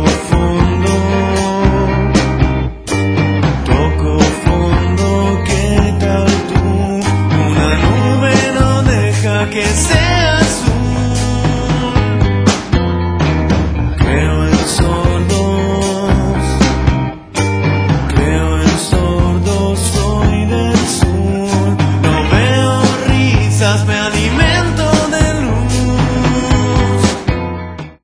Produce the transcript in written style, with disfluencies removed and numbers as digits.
fondo, ¿qué tal tú? Una nube no deja que se